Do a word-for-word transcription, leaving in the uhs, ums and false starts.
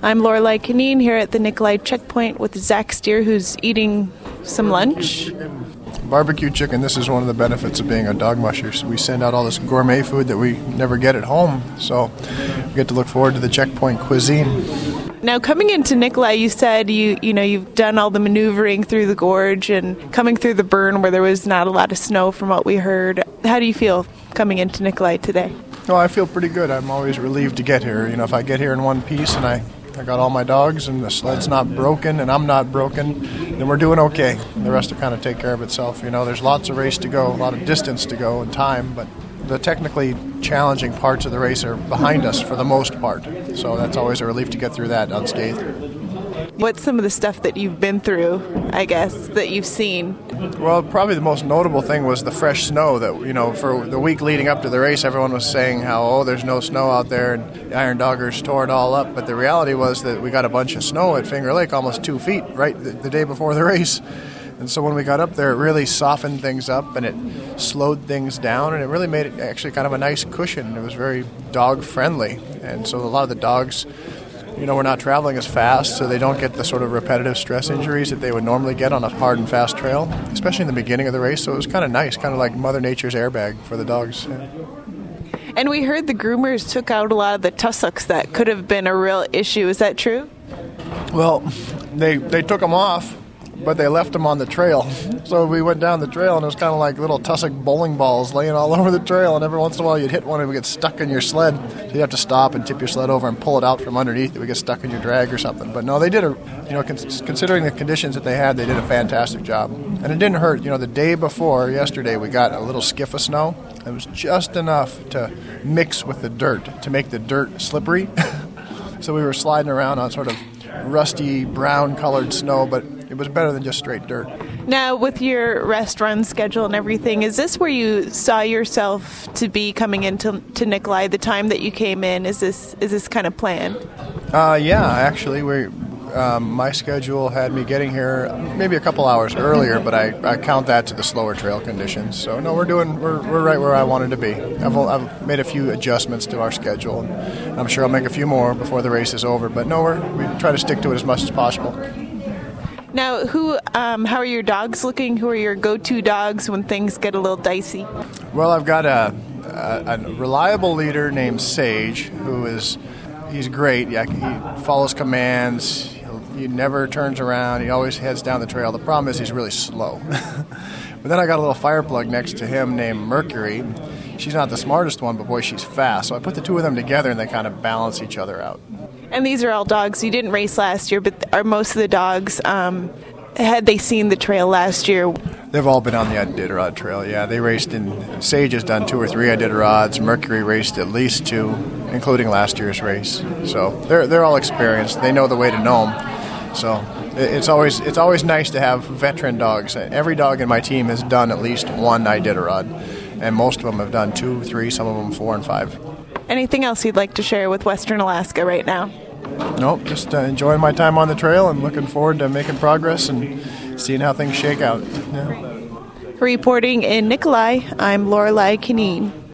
I'm Lorelei Canine here at the Nikolai Checkpoint with Zach Steer, who's eating some lunch. Barbecue chicken, this is one of the benefits of being a dog musher. So we send out all this gourmet food that we never get at home, so we get to look forward to the Checkpoint cuisine. Now, coming into Nikolai, you said you you know you've done all the maneuvering through the gorge and coming through the burn where there was not a lot of snow from what we heard. How do you feel coming into Nikolai today? No, I feel pretty good. I'm always relieved to get here. You know, if I get here in one piece and I, I got all my dogs and the sled's not broken and I'm not broken, then we're doing okay. The rest will kind of take care of itself. You know, there's lots of race to go, a lot of distance to go and time, but the technically challenging parts of the race are behind us for the most part. So that's always a relief to get through that unscathed. What's some of the stuff that you've been through, I guess, that you've seen? Well, probably the most notable thing was the fresh snow that, you know, for the week leading up to the race, everyone was saying how, oh, there's no snow out there, and the Iron Doggers tore it all up. But the reality was that we got a bunch of snow at Finger Lake, almost two feet, right, the, the day before the race. And so when we got up there, it really softened things up and it slowed things down, and it really made it actually kind of a nice cushion. It was very dog-friendly. And so a lot of the dogs, you know, we're not traveling as fast, so they don't get the sort of repetitive stress injuries that they would normally get on a hard and fast trail, especially in the beginning of the race. So it was kind of nice, kind of like Mother Nature's airbag for the dogs. Yeah. And we heard the groomers took out a lot of the tussocks that could have been a real issue. Is that true? Well, they they took them off, but they left them on the trail. So we went down the trail, and it was kind of like little tussock bowling balls laying all over the trail, and every once in a while you'd hit one and it would get stuck in your sled. So you'd have to stop and tip your sled over and pull it out from underneath. It would get stuck in your drag or something. But no, they did a, you know, cons- considering the conditions that they had, they did a fantastic job. And it didn't hurt. You know, the day before, yesterday, we got a little skiff of snow. It was just enough to mix with the dirt, to make the dirt slippery. So we were sliding around on sort of rusty brown-colored snow, but it was better than just straight dirt. Now, with your rest run schedule and everything, is this where you saw yourself to be coming into to Nikolai the time that you came in? Is this is this kind of planned? Uh, yeah, actually, we um, my schedule had me getting here maybe a couple hours earlier, but I, I count that to the slower trail conditions. So no, we're doing we're we're right where I wanted to be. I've I've made a few adjustments to our schedule, and I'm sure I'll make a few more before the race is over. But no, we're we try to stick to it as much as possible. Now, who, um, how are your dogs looking? Who are your go-to dogs when things get a little dicey? Well, I've got a, a, a reliable leader named Sage, who is, he's great. Yeah, he follows commands. He'll, he never turns around. He always heads down the trail. The problem is he's really slow. But then I got a little fire plug next to him named Mercury. She's not the smartest one, but boy, she's fast. So I put the two of them together, and they kind of balance each other out. And these are all dogs. You didn't race last year, but are most of the dogs, um, had they seen the trail last year? They've all been on the Iditarod Trail, yeah. They raced in, Sage has done two or three Iditarods. Mercury raced at least two, including last year's race. So they're they're all experienced. They know the way to Nome. So it's always it's always nice to have veteran dogs. Every dog in my team has done at least one Iditarod, and most of them have done two, three, some of them four and five. Anything else you'd like to share with Western Alaska right now? Nope, just uh, enjoying my time on the trail and looking forward to making progress and seeing how things shake out. Yeah. Reporting in Nikolai, I'm Lorelei Canine.